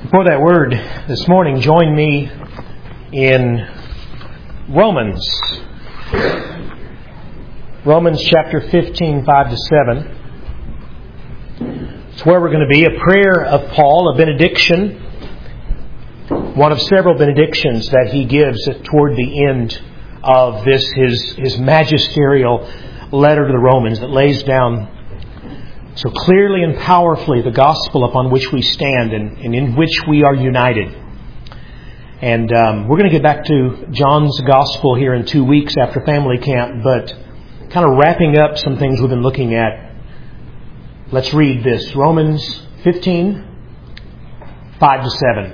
For that word this morning, join me in Romans. Romans chapter 15, 5 to 7. It's where we're going to be. A prayer of Paul, a benediction. One of several benedictions that he gives toward the end of this, his magisterial letter to the Romans that lays down so clearly and powerfully the gospel upon which we stand and in which we are united. And we're going to get back to John's gospel here in 2 weeks after family camp, but kind of wrapping up some things we've been looking at. Let's read this. Romans 15, 5 to 7.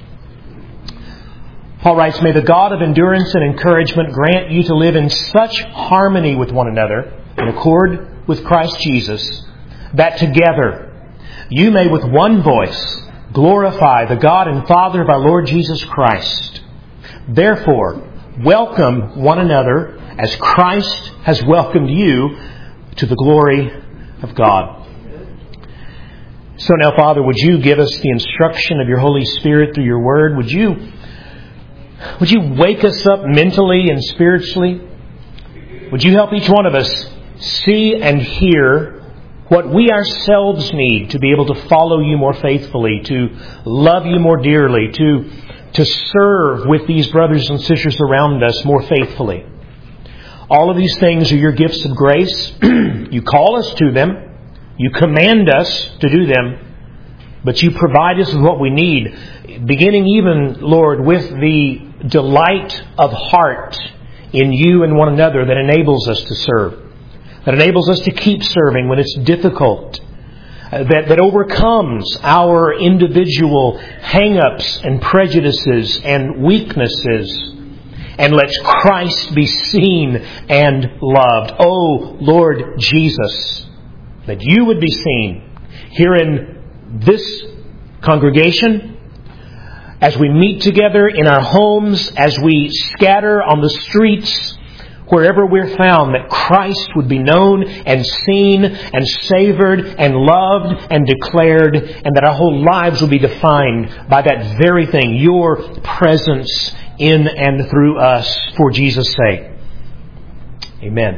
Paul writes, "May the God of endurance and encouragement grant you to live in such harmony with one another, in accord with Christ Jesus, that together you may with one voice glorify the God and Father of our Lord Jesus Christ. Therefore, welcome one another as Christ has welcomed you to the glory of God." So now, Father, would you give us the instruction of your Holy Spirit through your Word? Would you wake us up mentally and spiritually? Would you help each one of us see and hear what we ourselves need to be able to follow you more faithfully, to love you more dearly, to serve with these brothers and sisters around us more faithfully? All of these things are your gifts of grace. You call us to them. You command us to do them. But you provide us with what we need, beginning even, Lord, with the delight of heart in you and one another that enables us to serve. That enables us to keep serving when it's difficult. That overcomes our individual hang-ups and prejudices and weaknesses. And lets Christ be seen and loved. Oh, Lord Jesus, that you would be seen here in this congregation, as we meet together in our homes, as we scatter on the streets, wherever we're found, that Christ would be known and seen and savored and loved and declared, and that our whole lives will be defined by that very thing, your presence in and through us for Jesus' sake. Amen.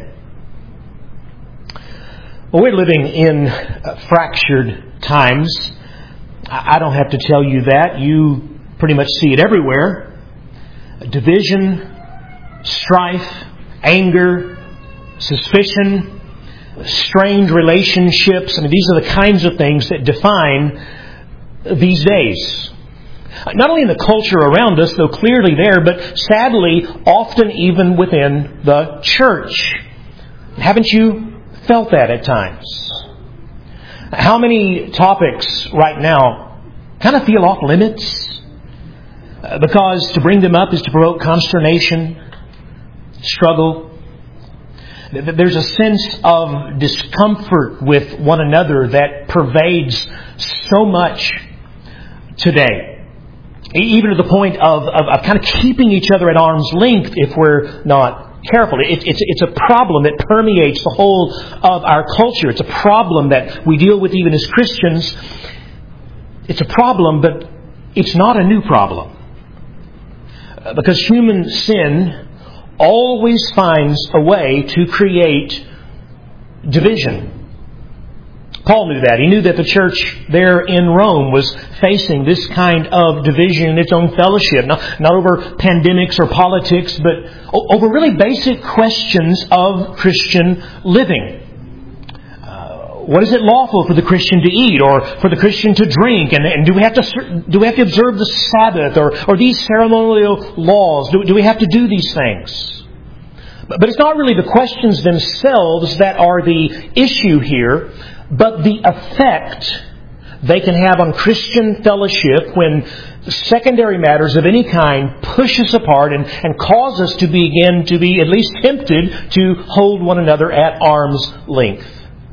Well, we're living in fractured times. I don't have to tell you that. You pretty much see it everywhere. Division, strife, anger, suspicion, strained relationships. I mean, these are the kinds of things that define these days. Not only in the culture around us, though clearly there, but sadly, often even within the church. Haven't you felt that at times? How many topics right now kind of feel off limits? Because to bring them up is to provoke consternation, struggle. There's a sense of discomfort with one another that pervades so much today. Even to the point of kind of keeping each other at arm's length if we're not careful. It's a problem that permeates the whole of our culture. It's a problem that we deal with even as Christians. It's a problem, but it's not a new problem. Because human sin always finds a way to create division. Paul knew that. He knew that the church there in Rome was facing this kind of division in its own fellowship. Not over pandemics or politics, but over really basic questions of Christian living. What is it lawful for the Christian to eat or for the Christian to drink? And do we have to observe the Sabbath or these ceremonial laws? Do we have to do these things? But it's not really the questions themselves that are the issue here, but the effect they can have on Christian fellowship when secondary matters of any kind push us apart and cause us to begin to be at least tempted to hold one another at arm's length.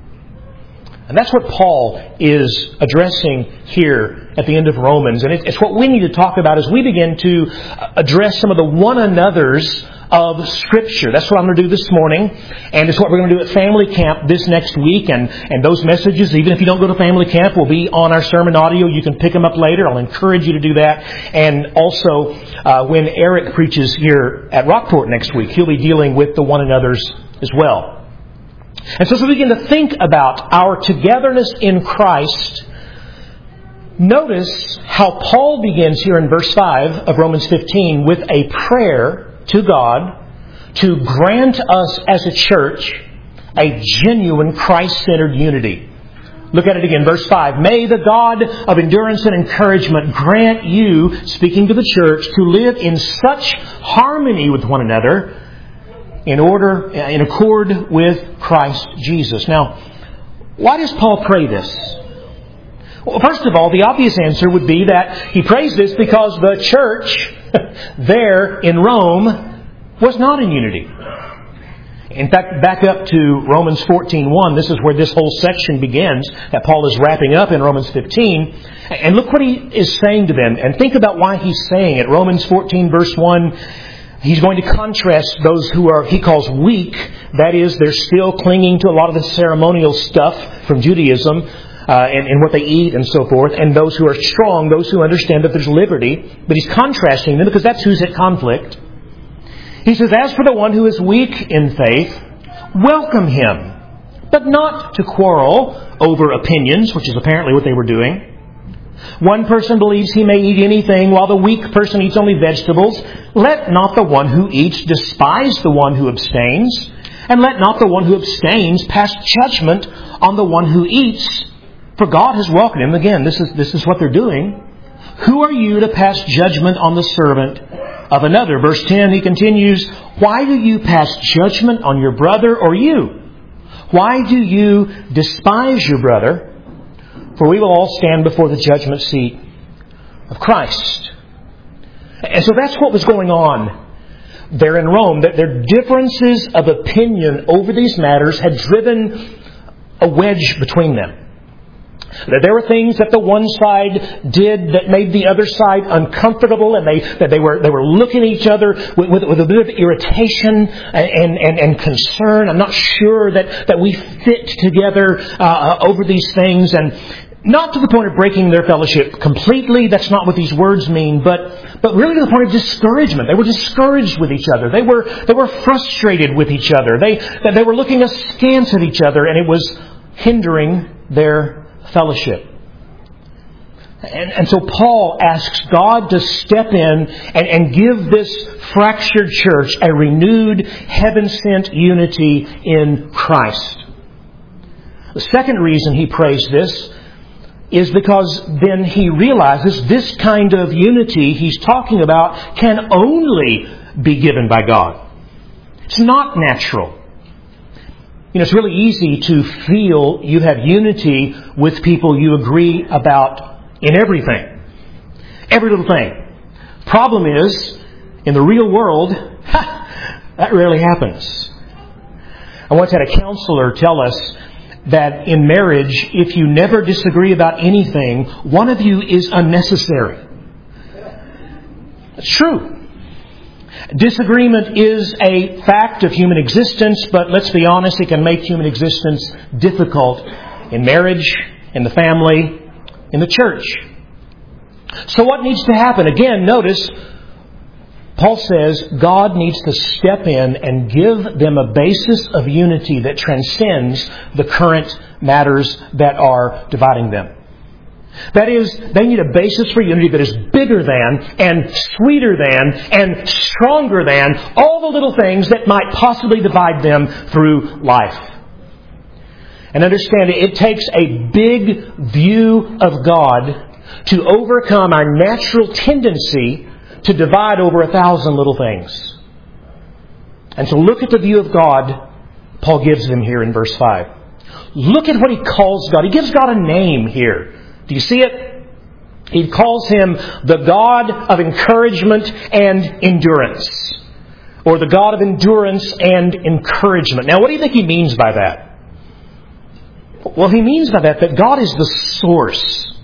And that's what Paul is addressing here at the end of Romans. And it's what we need to talk about as we begin to address some of the one another's of Scripture. That's what I'm going to do this morning, and it's what we're going to do at family camp this next week. And those messages, even if you don't go to family camp, will be on our sermon audio. You can pick them up later. I'll encourage you to do that. And also, when Eric preaches here at Rockport next week, he'll be dealing with the one another's as well. And so as we begin to think about our togetherness in Christ, notice how Paul begins here in verse 5 of Romans 15 with a prayer to God to grant us as a church a genuine Christ-centered unity. Look at it again, verse 5. May the God of endurance and encouragement grant you, speaking to the church, to live in such harmony with one another in accord with Christ Jesus. Now, why does Paul pray this? Well, first of all, the obvious answer would be that he prays this because the church there in Rome was not in unity. In fact, back up to Romans 14:1. This is where this whole section begins that Paul is wrapping up in Romans 15. And look what he is saying to them. And think about why he's saying it. Romans 14 verse 1, he's going to contrast those who are, he calls weak. That is, they're still clinging to a lot of the ceremonial stuff from Judaism. And what they eat and so forth, and those who are strong, those who understand that there's liberty. But he's contrasting them because that's who's at conflict. He says, as for the one who is weak in faith, welcome him, but not to quarrel over opinions, which is apparently what they were doing. One person believes he may eat anything, while the weak person eats only vegetables. Let not the one who eats despise the one who abstains, and let not the one who abstains pass judgment on the one who eats. For God has welcomed him. Again, this is what they're doing. Who are you to pass judgment on the servant of another? Verse 10, he continues, why do you pass judgment on your brother or you? Why do you despise your brother? For we will all stand before the judgment seat of Christ. And so that's what was going on there in Rome. That their differences of opinion over these matters had driven a wedge between them. That there were things that the one side did that made the other side uncomfortable, and they were looking at each other with a bit of irritation and concern. I'm not sure that we fit together over these things, and not to the point of breaking their fellowship completely. That's not what these words mean, but really to the point of discouragement. They were discouraged with each other. They were frustrated with each other. They were looking askance at each other, and it was hindering their fellowship. And so Paul asks God to step in and give this fractured church a renewed, heaven-sent unity in Christ. The second reason he prays this is because then he realizes this kind of unity he's talking about can only be given by God. It's not natural. You know, it's really easy to feel you have unity with people you agree about in everything. Every little thing. Problem is, in the real world, that rarely happens. I once had a counselor tell us that in marriage, if you never disagree about anything, one of you is unnecessary. It's true. Disagreement is a fact of human existence, but let's be honest, it can make human existence difficult in marriage, in the family, in the church. So what needs to happen? Again, notice, Paul says God needs to step in and give them a basis of unity that transcends the current matters that are dividing them. That is, they need a basis for unity that is bigger than and sweeter than and stronger than all the little things that might possibly divide them through life. And understand, it takes a big view of God to overcome our natural tendency to divide over 1,000 little things. And so look at the view of God Paul gives them here in verse 5. Look at what he calls God. He gives God a name here. Do you see it? He calls him the God of encouragement and endurance. Or the God of endurance and encouragement. Now, what do you think he means by that? Well, he means by that God is the source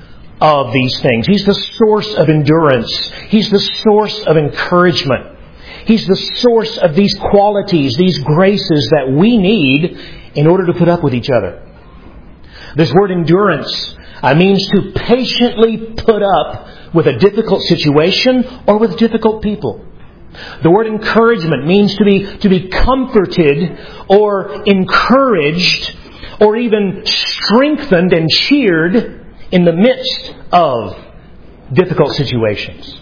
of these things. He's the source of endurance. He's the source of encouragement. He's the source of these qualities, these graces that we need in order to put up with each other. This word endurance means to patiently put up with a difficult situation or with difficult people. The word encouragement means to be comforted or encouraged or even strengthened and cheered in the midst of difficult situations.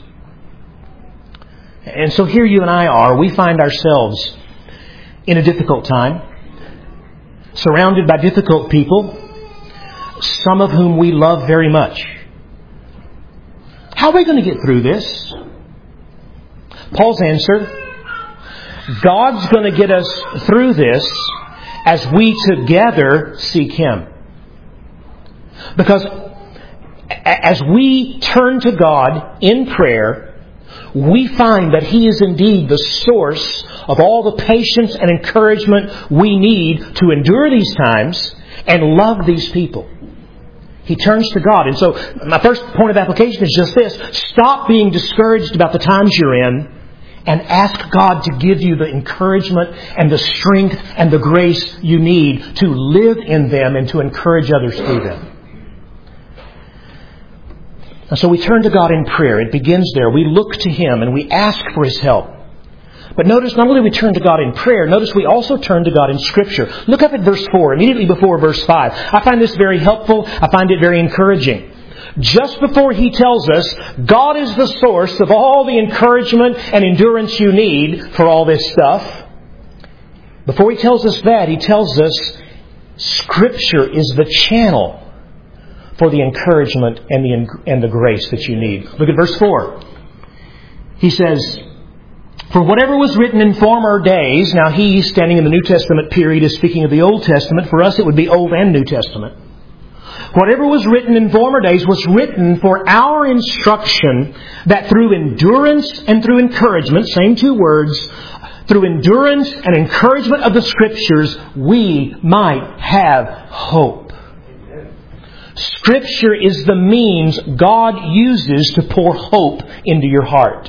And so here you and I are. We find ourselves in a difficult time, surrounded by difficult people, some of whom we love very much. How are we going to get through this? Paul's answer, God's going to get us through this as we together seek Him. Because as we turn to God in prayer, we find that He is indeed the source of all the patience and encouragement we need to endure these times and love these people. He turns to God. And so my first point of application is just this. Stop being discouraged about the times you're in and ask God to give you the encouragement and the strength and the grace you need to live in them and to encourage others through them. And so we turn to God in prayer. It begins there. We look to Him and we ask for His help. But notice, not only do we turn to God in prayer, notice we also turn to God in Scripture. Look up at verse 4, immediately before verse 5. I find this very helpful. I find it very encouraging. Just before he tells us God is the source of all the encouragement and endurance you need for all this stuff, before he tells us that, he tells us Scripture is the channel for the encouragement and the grace that you need. Look at verse 4. He says, "For whatever was written in former days," now he, standing in the New Testament period, is speaking of the Old Testament. For us it would be Old and New Testament. "Whatever was written in former days was written for our instruction, that through endurance and through encouragement," same two words, "through endurance and encouragement of the Scriptures, we might have hope." Scripture is the means God uses to pour hope into your heart.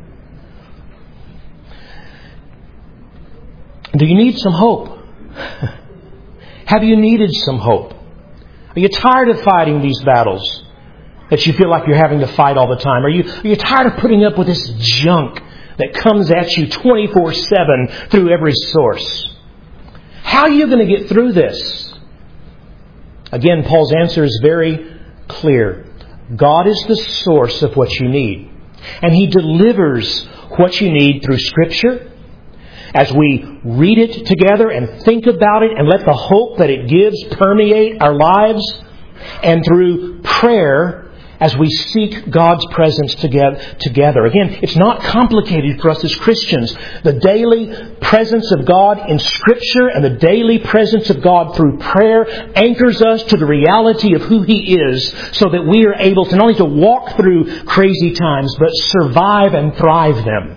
Do you need some hope? Have you needed some hope? Are you tired of fighting these battles that you feel like you're having to fight all the time? Are you tired of putting up with this junk that comes at you 24/7 through every source? How are you going to get through this? Again, Paul's answer is very clear. God is the source of what you need. And He delivers what you need through Scripture. As we read it together and think about it and let the hope that it gives permeate our lives, and through prayer as we seek God's presence together. Again, it's not complicated for us as Christians. The daily presence of God in Scripture and the daily presence of God through prayer anchors us to the reality of who He is, so that we are able to not only to walk through crazy times, but survive and thrive them.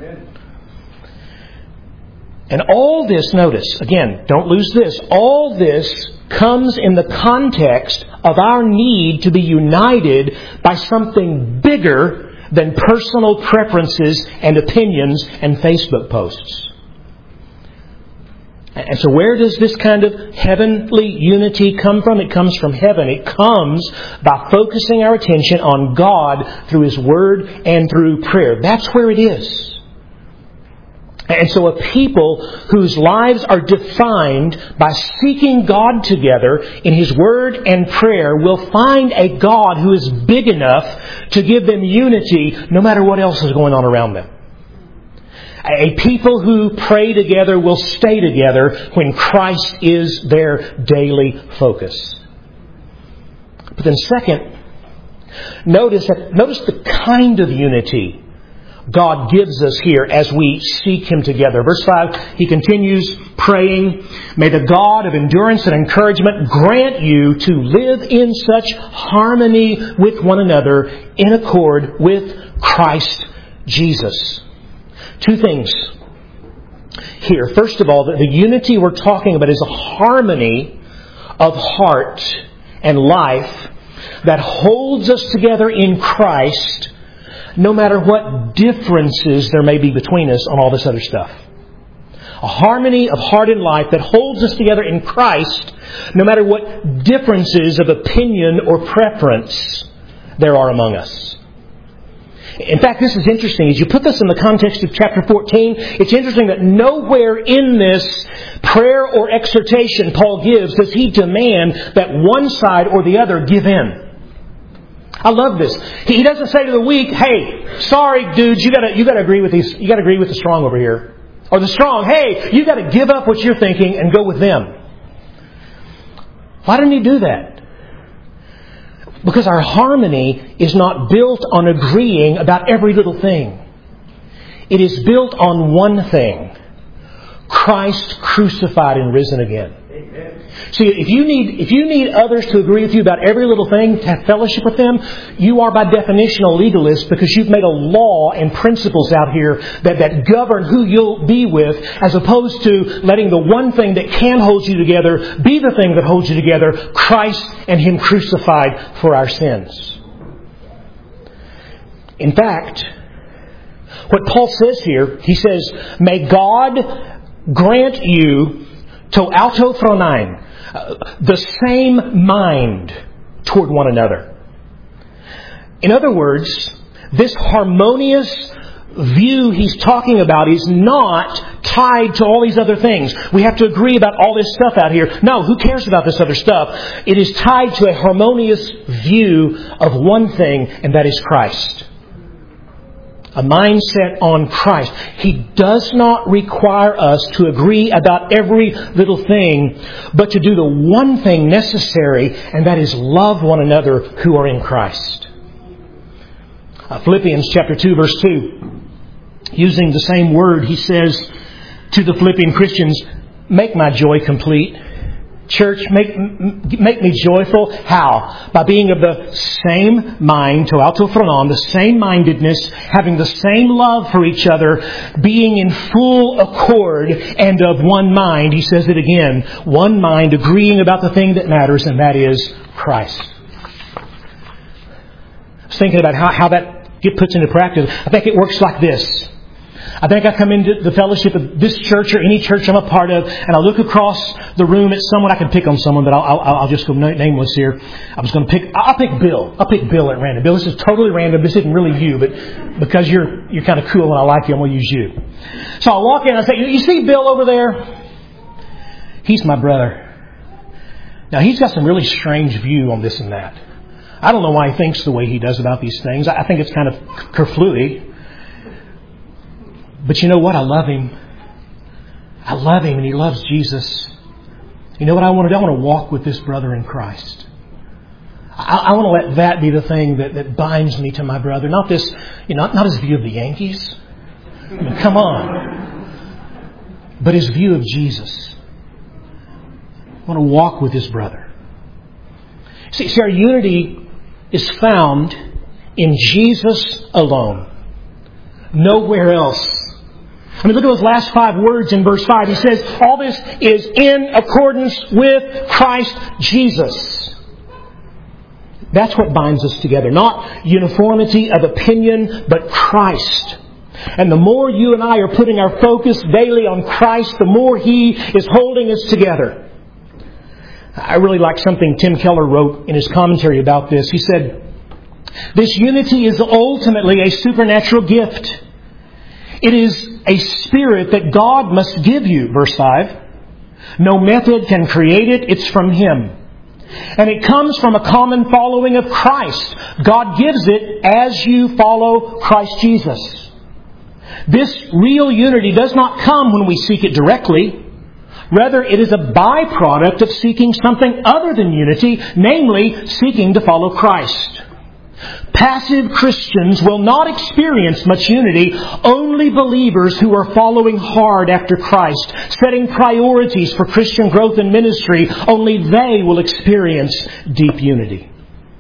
And all this, notice, again, don't lose this, all this comes in the context of our need to be united by something bigger than personal preferences and opinions and Facebook posts. And so where does this kind of heavenly unity come from? It comes from heaven. It comes by focusing our attention on God through His Word and through prayer. That's where it is. And so a people whose lives are defined by seeking God together in His Word and prayer will find a God who is big enough to give them unity no matter what else is going on around them. A people who pray together will stay together when Christ is their daily focus. But then second, notice the kind of unity God gives us here as we seek Him together. Verse 5, he continues praying, "May the God of endurance and encouragement grant you to live in such harmony with one another in accord with Christ Jesus." Two things here. First of all, the unity we're talking about is a harmony of heart and life that holds us together in Christ no matter what differences there may be between us on all this other stuff. A harmony of heart and life that holds us together in Christ, no matter what differences of opinion or preference there are among us. In fact, this is interesting. As you put this in the context of chapter 14, it's interesting that nowhere in this prayer or exhortation Paul gives does he demand that one side or the other give in. I love this. He doesn't say to the weak, "Hey, sorry, dudes, you gotta agree with these. You gotta agree with the strong over here," or the strong, "Hey, you gotta give up what you're thinking and go with them." Why didn't he do that? Because our harmony is not built on agreeing about every little thing. It is built on one thing: Christ crucified and risen again. Amen. See, if you need others to agree with you about every little thing, to have fellowship with them, you are by definition a legalist, because you've made a law and principles out here that govern who you'll be with, as opposed to letting the one thing that can hold you together be the thing that holds you together: Christ and Him crucified for our sins. In fact, what Paul says here, he says, "May God grant you to autophronein, the same mind toward one another." In other words, this harmonious view he's talking about is not tied to all these other things. We have to agree about all this stuff out here. No, who cares about this other stuff? It is tied to a harmonious view of one thing, and that is Christ. A mindset on Christ. He does not require us to agree about every little thing, but to do the one thing necessary, and that is love one another who are in Christ. Philippians chapter 2, verse 2. Using the same word, he says to the Philippian Christians, "Make my joy complete." Church, make me joyful. How? By being of the same mind, to autophronon, the same mindedness, having the same love for each other, being in full accord and of one mind. He says it again. One mind, agreeing about the thing that matters, and that is Christ. I was thinking about how that puts into practice. I think it works like this. I think I come into the fellowship of this church or any church I'm a part of, and I look across the room at someone. I can pick on someone, but I'll just go nameless here. I'll pick Bill. I'll pick Bill at random. Bill, this is totally random. This isn't really you, but because you're kind of cool and I like you, I'm going to use you. So I'll walk in and I say, "You see Bill over there? He's my brother. Now, he's got some really strange view on this and that. I don't know why he thinks the way he does about these things. I think it's kind of kerflooey. But you know what? I love him. I love him, and he loves Jesus. You know what I want to do? I want to walk with this brother in Christ. I want to let that be the thing that binds me to my brother. Not this, not his view of the Yankees. I mean, come on. But his view of Jesus. I want to walk with his brother. See, our unity is found in Jesus alone. Nowhere else. I mean, look at those last 5 words in verse 5. He says, all this is in accordance with Christ Jesus. That's what binds us together. Not uniformity of opinion, but Christ. And the more you and I are putting our focus daily on Christ, the more He is holding us together. I really like something Tim Keller wrote in his commentary about this. He said, "This unity is ultimately a supernatural gift. It is a spirit that God must give you," verse 5. "No method can create it. It's from Him. And it comes from a common following of Christ. God gives it as you follow Christ Jesus. This real unity does not come when we seek it directly. Rather, it is a byproduct of seeking something other than unity, namely seeking to follow Christ. Passive Christians will not experience much unity. Only believers who are following hard after Christ, setting priorities for Christian growth and ministry, only they will experience deep unity.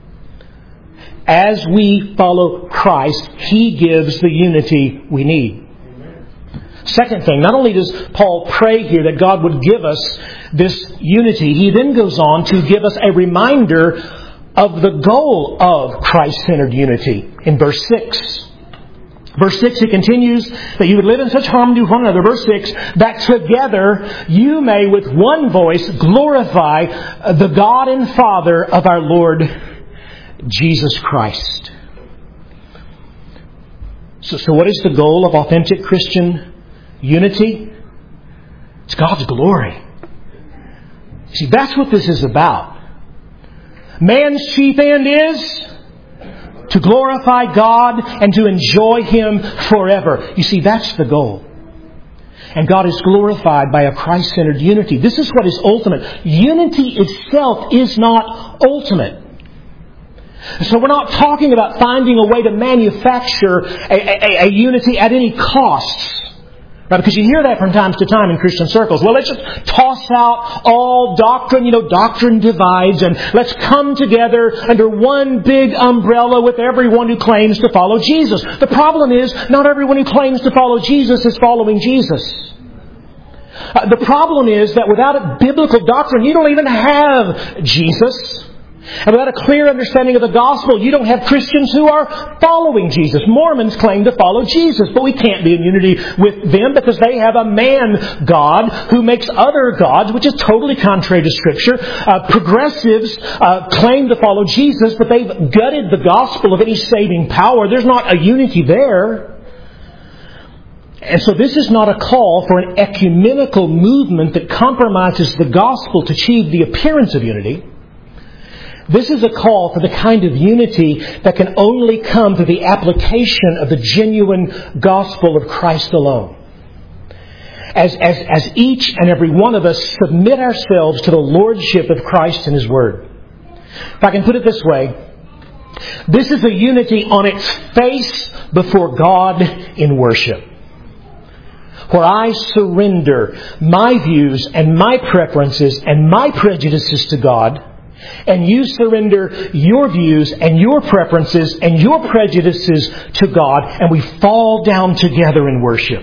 As we follow Christ, He gives the unity we need." Second thing, not only does Paul pray here that God would give us this unity, he then goes on to give us a reminder of the goal of Christ-centered unity in verse 6. Verse 6, it continues that you would live in such harmony with one another. Verse 6, that together you may with one voice glorify the God and Father of our Lord Jesus Christ. So what is the goal of authentic Christian unity? It's God's glory. See, that's what this is about. Man's chief end is to glorify God and to enjoy Him forever. You see, that's the goal. And God is glorified by a Christ-centered unity. This is what is ultimate. Unity itself is not ultimate. So we're not talking about finding a way to manufacture a unity at any costs. Right? Because you hear that from time to time in Christian circles. Well, let's just toss out all doctrine. Doctrine divides, and let's come together under one big umbrella with everyone who claims to follow Jesus. The problem is, not everyone who claims to follow Jesus is following Jesus. The problem is that without a biblical doctrine, you don't even have Jesus. And without a clear understanding of the gospel, you don't have Christians who are following Jesus. Mormons claim to follow Jesus, but we can't be in unity with them because they have a man God who makes other gods, which is totally contrary to Scripture. Progressives claim to follow Jesus, but they've gutted the gospel of any saving power. There's not a unity there. And so this is not a call for an ecumenical movement that compromises the gospel to achieve the appearance of unity. This is a call for the kind of unity that can only come through the application of the genuine gospel of Christ alone. As each and every one of us submit ourselves to the lordship of Christ and His Word. If I can put it this way, this is a unity on its face before God in worship, where I surrender my views and my preferences and my prejudices to God, and you surrender your views and your preferences and your prejudices to God, and we fall down together in worship.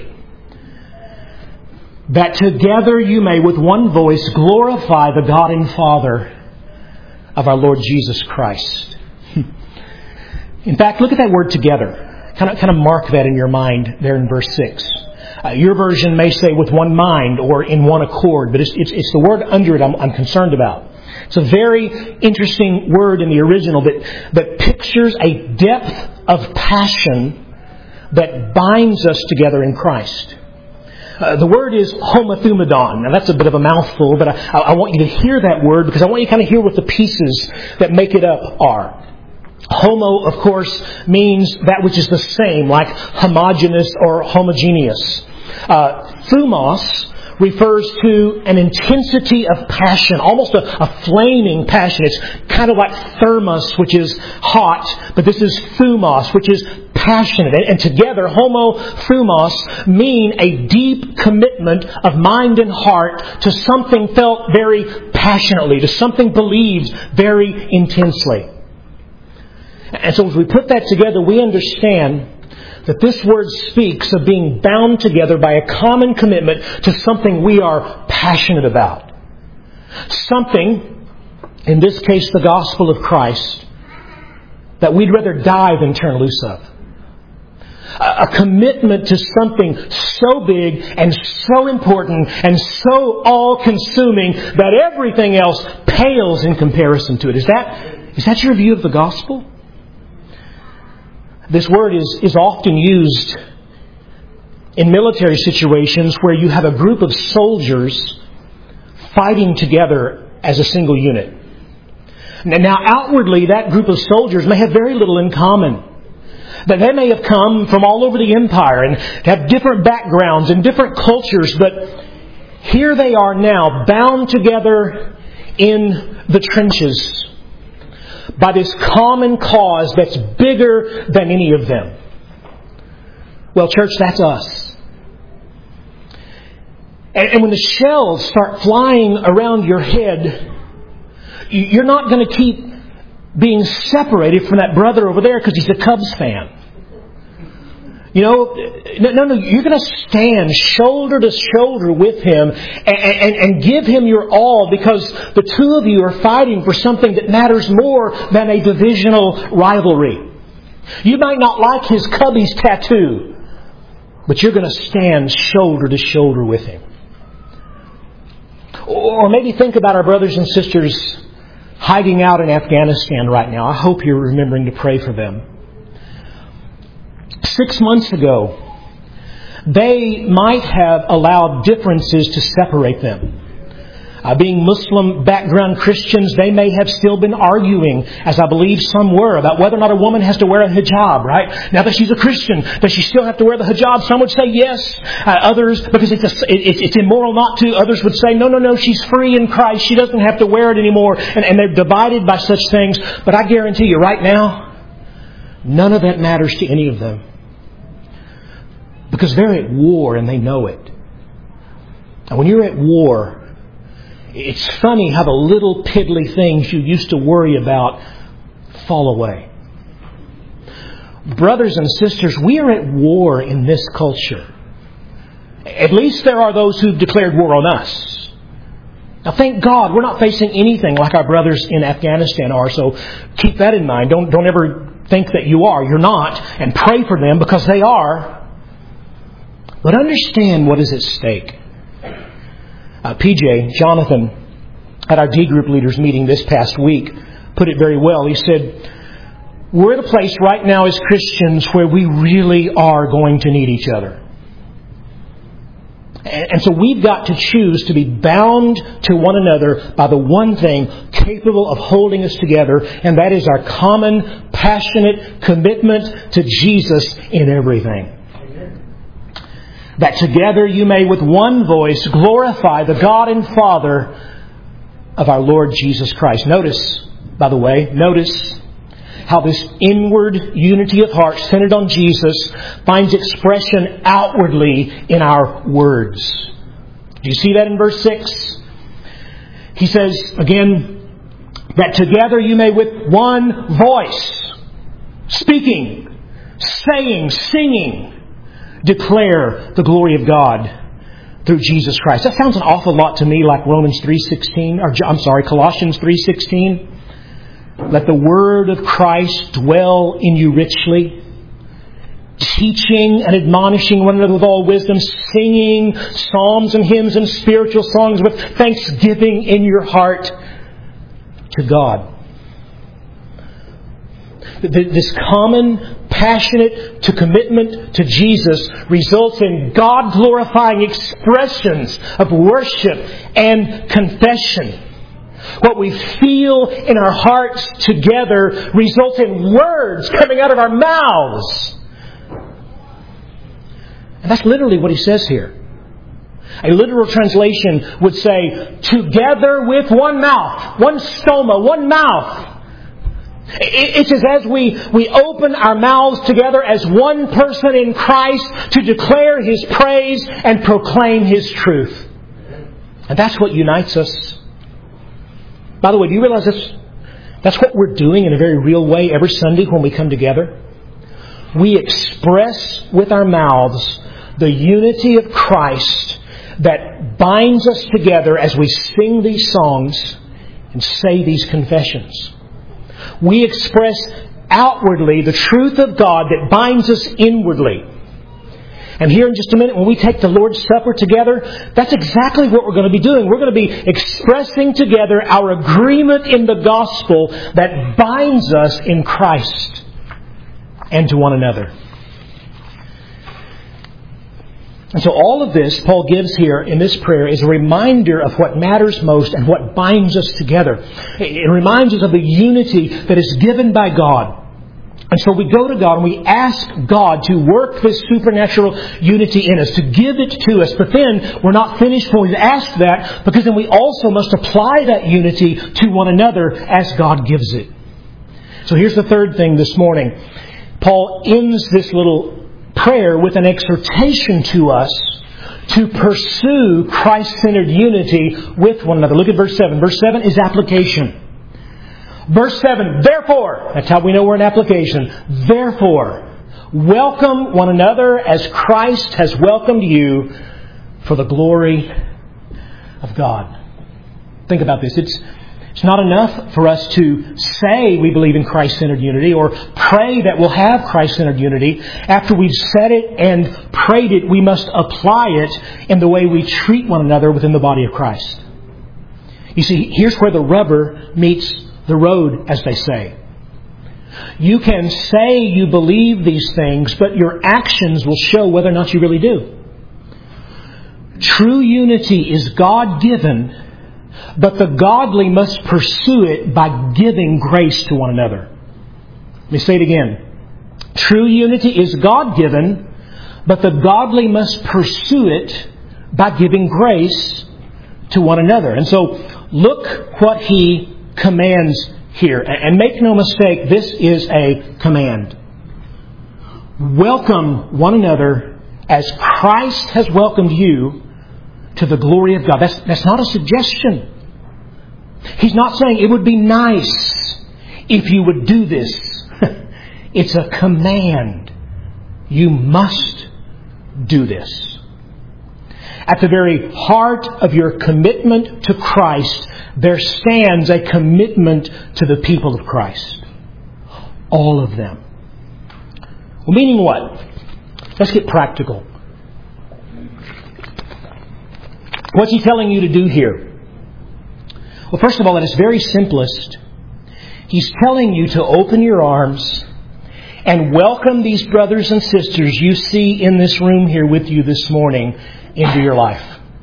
That together you may with one voice glorify the God and Father of our Lord Jesus Christ. In fact, look at that word together. Kind of mark that in your mind there in verse 6. Your version may say with one mind or in one accord, but it's the word under it I'm concerned about. It's a very interesting word in the original that pictures a depth of passion that binds us together in Christ. The word is homothumadon. Now that's a bit of a mouthful, but I want you to hear that word because I want you to kind of hear what the pieces that make it up are. Homo, of course, means that which is the same, like homogeneous or homogeneous. Thumos refers to an intensity of passion, almost a flaming passion. It's kind of like thermos, which is hot, but this is thumos, which is passionate. And together, homo thumos mean a deep commitment of mind and heart to something felt very passionately, to something believed very intensely. And so as we put that together, we understand that this word speaks of being bound together by a common commitment to something we are passionate about. Something, in this case the gospel of Christ, that we'd rather die than turn loose of. A commitment to something so big and so important and so all-consuming that everything else pales in comparison to it. Is that your view of the gospel? This word is often used in military situations where you have a group of soldiers fighting together as a single unit. Now, outwardly, that group of soldiers may have very little in common. That they may have come from all over the empire and have different backgrounds and different cultures, but here they are now, bound together in the trenches by this common cause that's bigger than any of them. Well, church, that's us. And when the shells start flying around your head, you're not going to keep being separated from that brother over there because he's a Cubs fan. No, you're going to stand shoulder to shoulder with Him and give Him your all, because the two of you are fighting for something that matters more than a divisional rivalry. You might not like his Cubbies tattoo, but you're going to stand shoulder to shoulder with him. Or maybe think about our brothers and sisters hiding out in Afghanistan right now. I hope you're remembering to pray for them. 6 months ago, they might have allowed differences to separate them. Being Muslim background Christians, they may have still been arguing, as I believe some were, about whether or not a woman has to wear a hijab, right? Now that she's a Christian, does she still have to wear the hijab? Some would say yes. Others, because it's immoral not to. Others would say, no, she's free in Christ. She doesn't have to wear it anymore. And they're divided by such things. But I guarantee you right now, none of that matters to any of them. Because they're at war and they know it. And when you're at war, it's funny how the little piddly things you used to worry about fall away. Brothers and sisters, we are at war in this culture. At least there are those who've declared war on us. Now thank God we're not facing anything like our brothers in Afghanistan are, so keep that in mind. Don't ever think that you are. You're not. And pray for them, because they are. But understand what is at stake. PJ, Jonathan, at our D group leaders meeting this past week, put it very well. He said, we're at a place right now as Christians where we really are going to need each other. And so we've got to choose to be bound to one another by the one thing capable of holding us together, and that is our common, passionate commitment to Jesus in everything. That together you may with one voice glorify the God and Father of our Lord Jesus Christ. Notice how this inward unity of heart centered on Jesus finds expression outwardly in our words. Do you see that in verse 6? He says again, that together you may with one voice, speaking, saying, singing, declare the glory of God through Jesus Christ. That sounds an awful lot to me like Colossians 3:16. Let the word of Christ dwell in you richly, teaching and admonishing one another with all wisdom, singing psalms and hymns and spiritual songs with thanksgiving in your heart to God. This common, passionate commitment to Jesus results in God-glorifying expressions of worship and confession. What we feel in our hearts together results in words coming out of our mouths. And that's literally what he says here. A literal translation would say, together with one mouth, one stoma, one mouth. It's as we open our mouths together as one person in Christ to declare His praise and proclaim His truth. And that's what unites us. By the way, do you realize that's what we're doing in a very real way every Sunday when we come together? We express with our mouths the unity of Christ that binds us together as we sing these songs and say these confessions. We express outwardly the truth of God that binds us inwardly. And here in just a minute, when we take the Lord's Supper together, that's exactly what we're going to be doing. We're going to be expressing together our agreement in the gospel that binds us in Christ and to one another. And so all of this Paul gives here in this prayer is a reminder of what matters most and what binds us together. It reminds us of the unity that is given by God. And so we go to God and we ask God to work this supernatural unity in us, to give it to us. But then we're not finished when we ask that, because then we also must apply that unity to one another as God gives it. So here's the third thing this morning. Paul ends this little prayer with an exhortation to us to pursue Christ-centered unity with one another. Look at verse 7. Verse 7 is application. Verse 7, therefore, that's how we know we're in application. Therefore, welcome one another as Christ has welcomed you for the glory of God. Think about this. It's not enough for us to say we believe in Christ-centered unity or pray that we'll have Christ-centered unity. After we've said it and prayed it, we must apply it in the way we treat one another within the body of Christ. You see, here's where the rubber meets the road, as they say. You can say you believe these things, but your actions will show whether or not you really do. True unity is God-given, but the godly must pursue it by giving grace to one another. Let me say it again. True unity is God-given, but the godly must pursue it by giving grace to one another. And so, look what He commands here. And make no mistake, this is a command. Welcome one another as Christ has welcomed you to the glory of God. That's not a suggestion. He's not saying it would be nice if you would do this. It's a command. You must do this. At the very heart of your commitment to Christ, there stands a commitment to the people of Christ. All of them. Well, meaning what? Let's get practical. What's He telling you to do here? Well, first of all, at its very simplest, He's telling you to open your arms and welcome these brothers and sisters you see in this room here with you this morning into your life.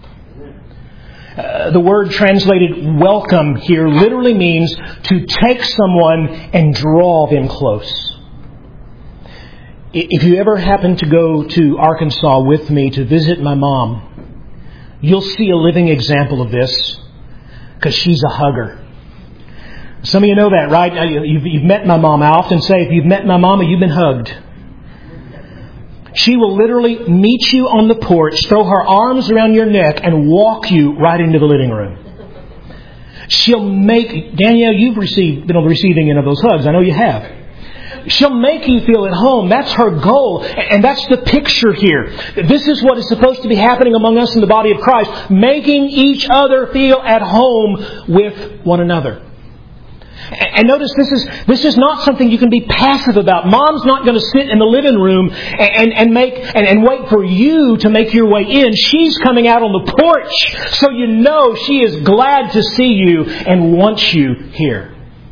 The word translated welcome here literally means to take someone and draw them close. If you ever happen to go to Arkansas with me to visit my mom, you'll see a living example of this because she's a hugger. Some of you know that, right? You've met my mom. I often say, if you've met my mama, you've been hugged. She will literally meet you on the porch, throw her arms around your neck, and walk you right into the living room. She'll make... Danielle, you've been on the receiving end of those hugs. I know you have. She'll make you feel at home. That's her goal. And that's the picture here. This is what is supposed to be happening among us in the body of Christ. Making each other feel at home with one another. And notice this is not something you can be passive about. Mom's not going to sit in the living room and wait for you to make your way in. She's coming out on the porch, so you know she is glad to see you and wants you here.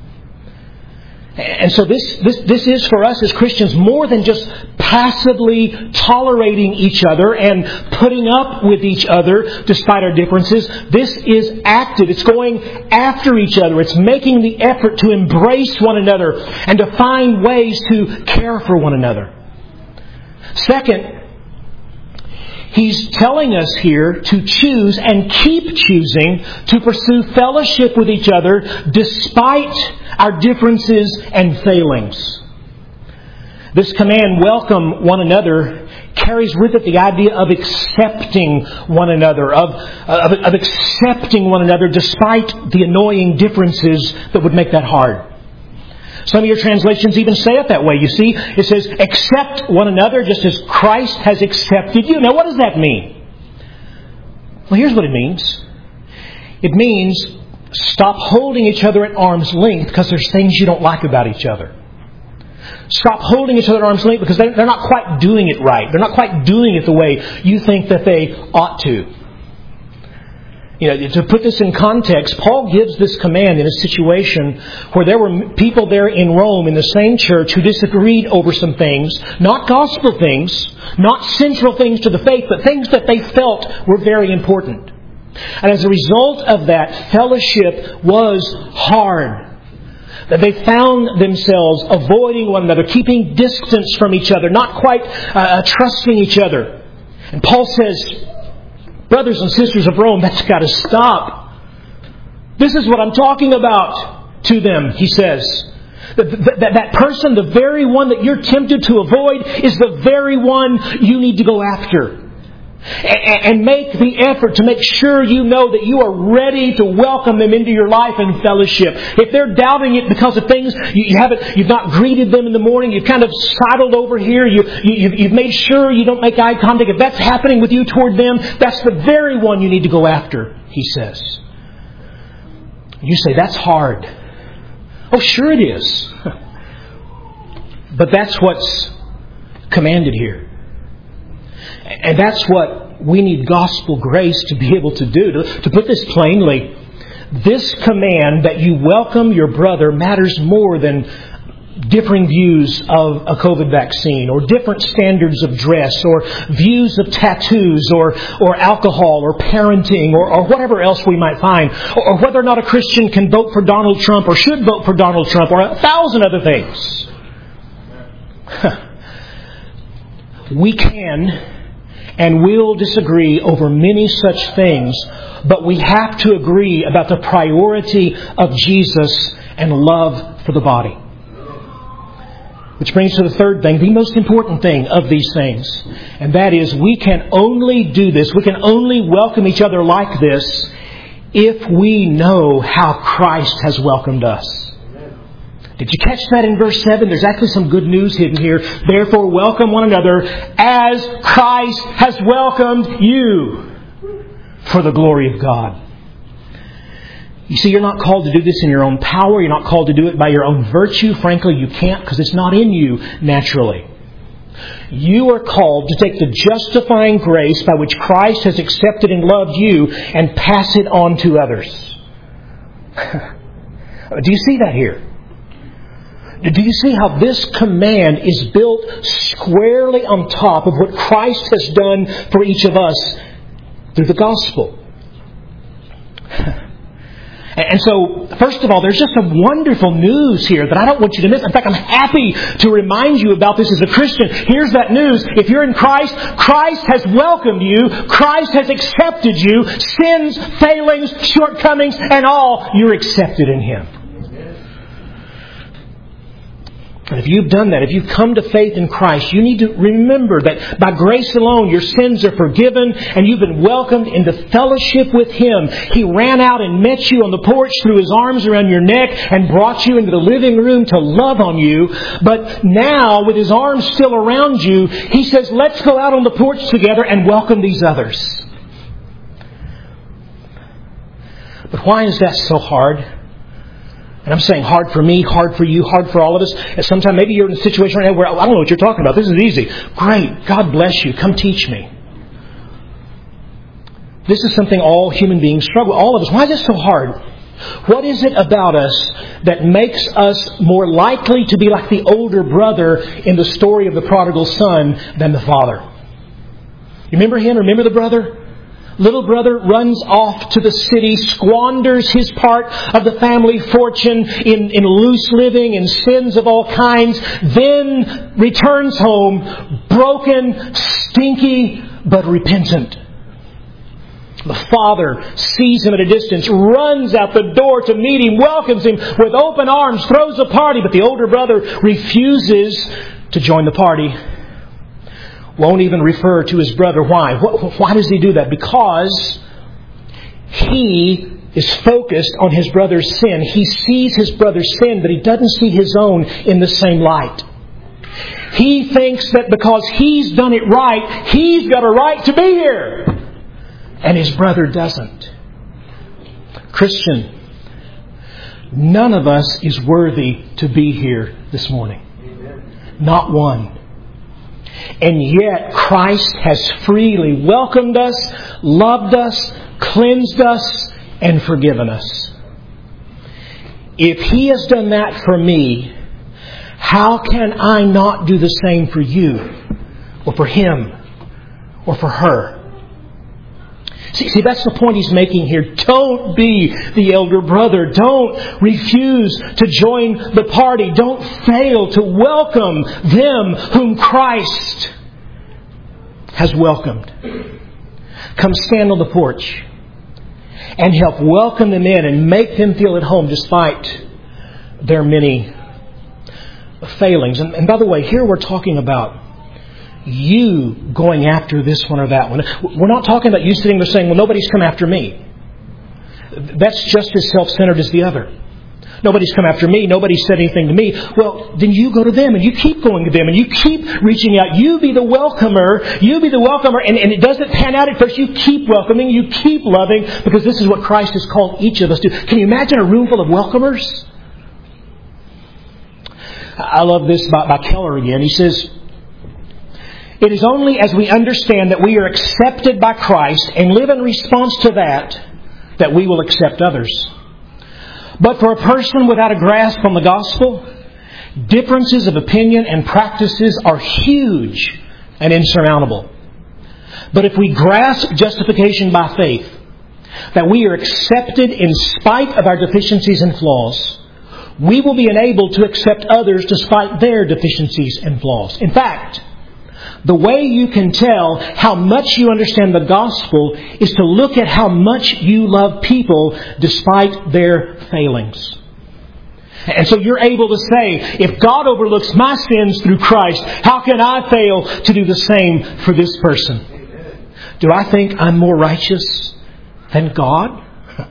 And so this is for us as Christians more than just passively tolerating each other and putting up with each other despite our differences. This is active. It's going after each other. It's making the effort to embrace one another and to find ways to care for one another. Second, He's telling us here to choose and keep choosing to pursue fellowship with each other despite our differences and failings. This command, welcome one another, carries with it the idea of accepting one another, of accepting one another despite the annoying differences that would make that hard. Some of your translations even say it that way. You see, it says, accept one another just as Christ has accepted you. Now, what does that mean? Well, here's what it means. It means stop holding each other at arm's length because there's things you don't like about each other. Stop holding each other at arm's length because they're not quite doing it right. They're not quite doing it the way you think that they ought to. To put this in context, Paul gives this command in a situation where there were people there in Rome in the same church who disagreed over some things, not gospel things, not central things to the faith, but things that they felt were very important. And as a result of that, fellowship was hard. That they found themselves avoiding one another, keeping distance from each other, not quite trusting each other. And Paul says, brothers and sisters of Rome, that's got to stop. This is what I'm talking about to them, he says. That person, the very one that you're tempted to avoid, is the very one you need to go after. And make the effort to make sure you know that you are ready to welcome them into your life and fellowship. If they're doubting it because of things you've not greeted them in the morning, you've kind of sidled over here, you've made sure you don't make eye contact. If that's happening with you toward them, that's the very one you need to go after, he says. You say, that's hard. Oh, sure it is. But that's what's commanded here. And that's what we need gospel grace to be able to do. To put this plainly, this command that you welcome your brother matters more than differing views of a COVID vaccine, or different standards of dress, or views of tattoos, or alcohol, or parenting, or whatever else we might find, or whether or not a Christian can vote for Donald Trump or should vote for Donald Trump, or 1,000 other things. We can and will disagree over many such things, but we have to agree about the priority of Jesus and love for the body. Which brings to the third thing, the most important thing of these things. And that is, we can only do this, we can only welcome each other like this, if we know how Christ has welcomed us. Did you catch that in verse 7? There's actually some good news hidden here. Therefore, welcome one another as Christ has welcomed you for the glory of God. You see, you're not called to do this in your own power. You're not called to do it by your own virtue. Frankly, you can't, because it's not in you naturally. You are called to take the justifying grace by which Christ has accepted and loved you and pass it on to others. Do you see that here? Do you see how this command is built squarely on top of what Christ has done for each of us through the gospel? And so, first of all, there's just some wonderful news here that I don't want you to miss. In fact, I'm happy to remind you about this as a Christian. Here's that news. If you're in Christ, Christ has welcomed you. Christ has accepted you. Sins, failings, shortcomings, and all, you're accepted in Him. And if you've done that, if you've come to faith in Christ, you need to remember that by grace alone, your sins are forgiven and you've been welcomed into fellowship with Him. He ran out and met you on the porch, threw His arms around your neck, and brought you into the living room to love on you. But now, with His arms still around you, He says, let's go out on the porch together and welcome these others. But why is that so hard? And I'm saying hard for me, hard for you, hard for all of us. And sometimes maybe you're in a situation right now where I don't know what you're talking about. This is easy. Great. God bless you. Come teach me. This is something all human beings struggle with. All of us. Why is this so hard? What is it about us that makes us more likely to be like the older brother in the story of the prodigal son than the father? You remember him? Remember the brother? Little brother runs off to the city, squanders his part of the family fortune in loose living and sins of all kinds, then returns home broken, stinky, but repentant. The father sees him at a distance, runs out the door to meet him, welcomes him with open arms, throws a party, but the older brother refuses to join the party. Won't even refer to his brother. Why? Why does he do that? Because he is focused on his brother's sin. He sees his brother's sin, but he doesn't see his own in the same light. He thinks that because he's done it right, he's got a right to be here. And his brother doesn't. Christian, none of us is worthy to be here this morning. Not one. And yet Christ has freely welcomed us, loved us, cleansed us, and forgiven us. If He has done that for me, how can I not do the same for you, or for him, or for her? See, that's the point he's making here. Don't be the elder brother. Don't refuse to join the party. Don't fail to welcome them whom Christ has welcomed. Come stand on the porch and help welcome them in and make them feel at home despite their many failings. And by the way, here we're talking about you going after this one or that one. We're not talking about you sitting there saying, well, nobody's come after me. That's just as self-centered as the other. Nobody's come after me. Nobody's said anything to me. Well, then you go to them and you keep going to them and you keep reaching out. You be the welcomer. You be the welcomer. And it doesn't pan out at first. You keep welcoming. You keep loving, because this is what Christ has called each of us to. Can you imagine a room full of welcomers? I love this by Keller again. He says, it is only as we understand that we are accepted by Christ and live in response to that we will accept others. But for a person without a grasp on the gospel, differences of opinion and practices are huge and insurmountable. But if we grasp justification by faith, that we are accepted in spite of our deficiencies and flaws, we will be enabled to accept others despite their deficiencies and flaws. In fact, the way you can tell how much you understand the gospel is to look at how much you love people despite their failings. And so you're able to say, if God overlooks my sins through Christ, how can I fail to do the same for this person? Do I think I'm more righteous than God?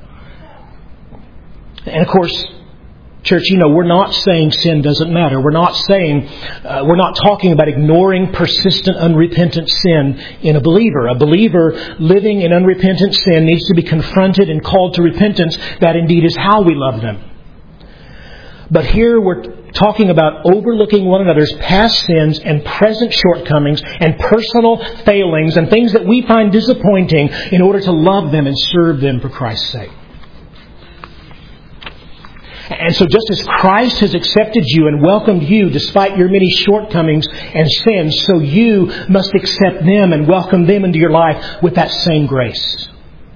And of course, church, we're not saying sin doesn't matter. We're not talking about ignoring persistent, unrepentant sin in a believer. A believer living in unrepentant sin needs to be confronted and called to repentance. That indeed is how we love them. But here we're talking about overlooking one another's past sins and present shortcomings and personal failings and things that we find disappointing in order to love them and serve them for Christ's sake. And so just as Christ has accepted you and welcomed you despite your many shortcomings and sins, so you must accept them and welcome them into your life with that same grace.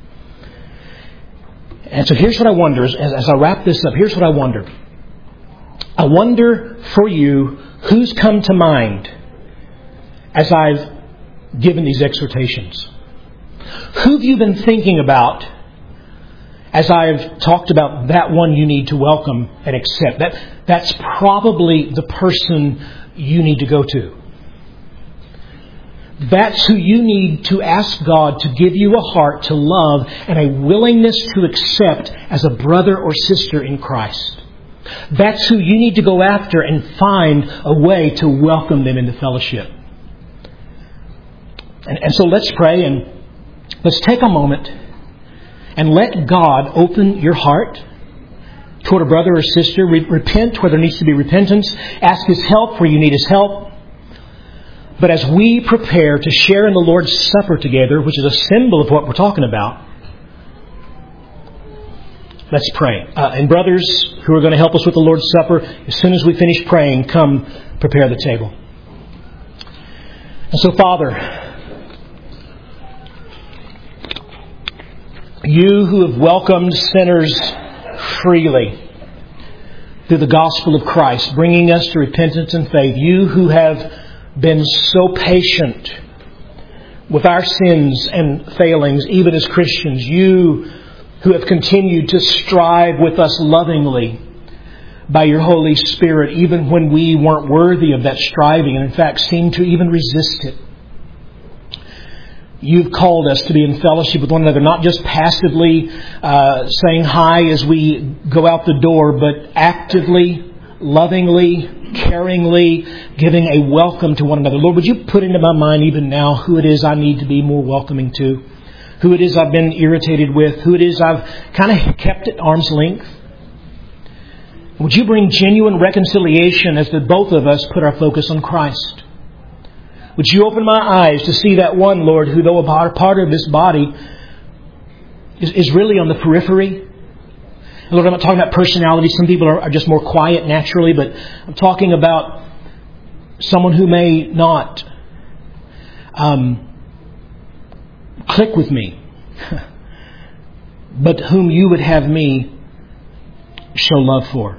And so here's what I wonder, as I wrap this up, here's what I wonder. I wonder for you, who's come to mind as I've given these exhortations? Who have you been thinking about as I've talked about that one you need to welcome and accept? That's probably the person you need to go to. That's who you need to ask God to give you a heart to love and a willingness to accept as a brother or sister in Christ. That's who you need to go after and find a way to welcome them into fellowship. And so let's pray and let's take a moment and let God open your heart toward a brother or sister. Repent where there needs to be repentance. Ask His help where you need His help. But as we prepare to share in the Lord's Supper together, which is a symbol of what we're talking about, let's pray. And brothers who are going to help us with the Lord's Supper, as soon as we finish praying, come prepare the table. And so, Father, You who have welcomed sinners freely through the gospel of Christ, bringing us to repentance and faith. You who have been so patient with our sins and failings, even as Christians. You who have continued to strive with us lovingly by your Holy Spirit, even when we weren't worthy of that striving and in fact seemed to even resist it. You've called us to be in fellowship with one another, not just passively saying hi as we go out the door, but actively, lovingly, caringly giving a welcome to one another. Lord, would you put into my mind even now who it is I need to be more welcoming to, who it is I've been irritated with, who it is I've kind of kept at arm's length. Would you bring genuine reconciliation as the both of us put our focus on Christ? Would you open my eyes to see that one, Lord, who though a part of this body is really on the periphery? And Lord, I'm not talking about personality. Some people are just more quiet naturally, but I'm talking about someone who may not click with me, but whom you would have me show love for.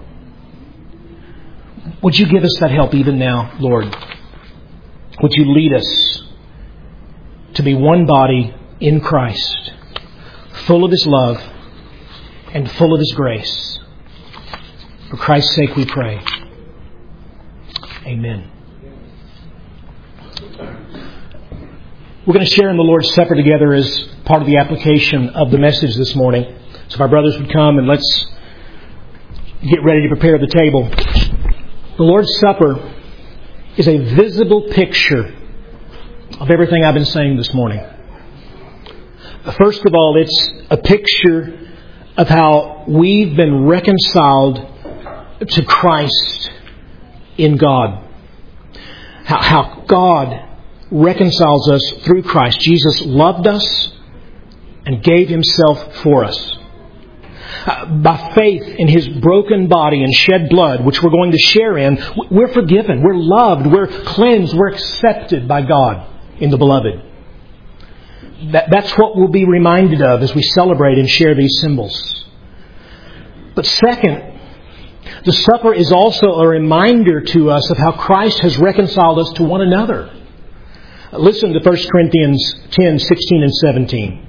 Would you give us that help even now, Lord? Would you lead us to be one body in Christ, full of His love and full of His grace? For Christ's sake we pray. Amen. We're going to share in the Lord's Supper together as part of the application of the message this morning. So if our brothers would come and let's get ready to prepare the table. The Lord's Supper is a visible picture of everything I've been saying this morning. First of all, it's a picture of how we've been reconciled to Christ in God. How God reconciles us through Christ. Jesus loved us and gave Himself for us. By faith in His broken body and shed blood, which we're going to share in, we're forgiven, we're loved, we're cleansed, we're accepted by God in the Beloved. That's what we'll be reminded of as we celebrate and share these symbols. But second, the supper is also a reminder to us of how Christ has reconciled us to one another. Listen to 1 Corinthians 10, 16 and 17.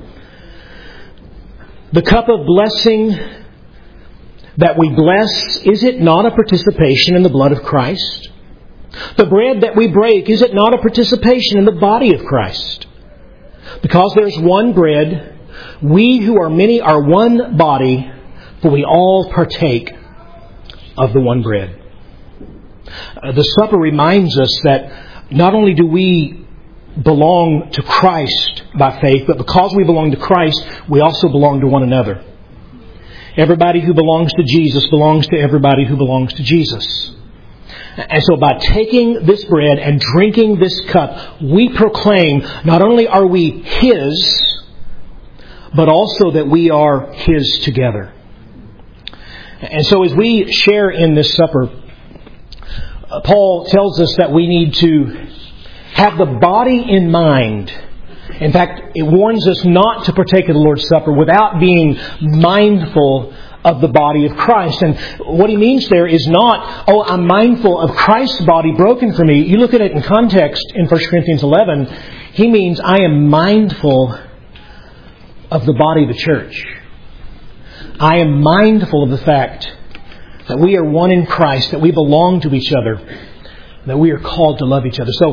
The cup of blessing that we bless, is it not a participation in the blood of Christ? The bread that we break, is it not a participation in the body of Christ? Because there's one bread, we who are many are one body, for we all partake of the one bread. The supper reminds us that not only do we belong to Christ by faith, but because we belong to Christ, we also belong to one another. Everybody who belongs to Jesus belongs to everybody who belongs to Jesus. And so by taking this bread and drinking this cup, we proclaim not only are we His, but also that we are His together. And so as we share in this supper, Paul tells us that we need to have the body in mind. In fact, it warns us not to partake of the Lord's Supper without being mindful of the body of Christ. And what he means there is not, I'm mindful of Christ's body broken for me. You look at it in context in 1 Corinthians 11, he means I am mindful of the body of the church. I am mindful of the fact that we are one in Christ, that we belong to each other, that we are called to love each other. So,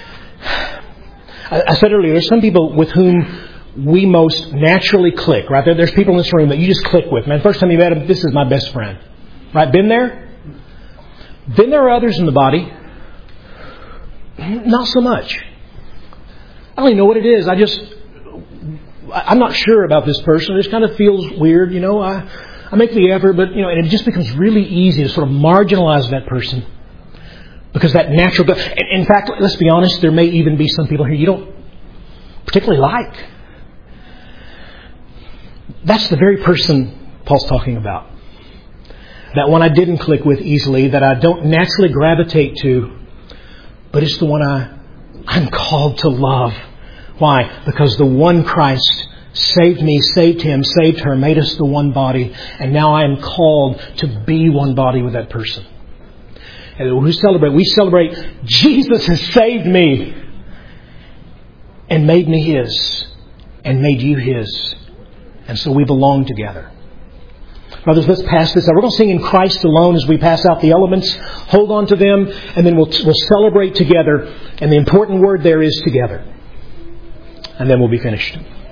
I said earlier, there's some people with whom we most naturally click, right? There's people in this room that you just click with. Man, first time you met them, this is my best friend. Right? Been there? Then there are others in the body. Not so much. I don't even know what it is. I'm not sure about this person. It just kind of feels weird, I make the effort, but, and it just becomes really easy to sort of marginalize that person. Because that natural... In fact, let's be honest, there may even be some people here you don't particularly like. That's the very person Paul's talking about. That one I didn't click with easily, that I don't naturally gravitate to, but it's the one I'm called to love. Why? Because the one Christ saved me, saved him, saved her, made us the one body, and now I am called to be one body with that person. And we celebrate Jesus has saved me and made me His and made you His. And so we belong together. Brothers, let's pass this out. We're going to sing In Christ Alone as we pass out the elements. Hold on to them, and then we'll celebrate together. And the important word there is together. And then we'll be finished.